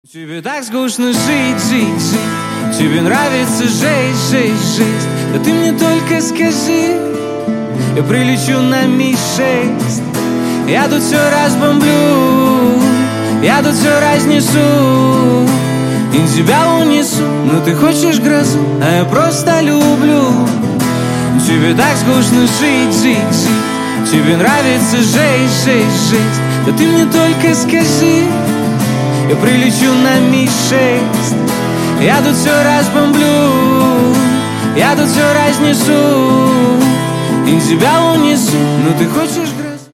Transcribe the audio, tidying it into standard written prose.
Тебе так скучно жить, жить, жить. Тебе нравится жесть, жесть, жесть. Да ты мне только скажи, я прилечу на Ми-6. Я тут все разбомблю, я тут все разнесу и тебя унесу. Но ты хочешь грозу, а я просто люблю. Тебе так скучно жить, жить, жить. Тебе нравится жесть, жесть, жесть. Да ты мне только скажи, я прилечу на Ми-6. Я тут все разбомблю, я тут все разнесу и тебя унесу. Но ты хочешь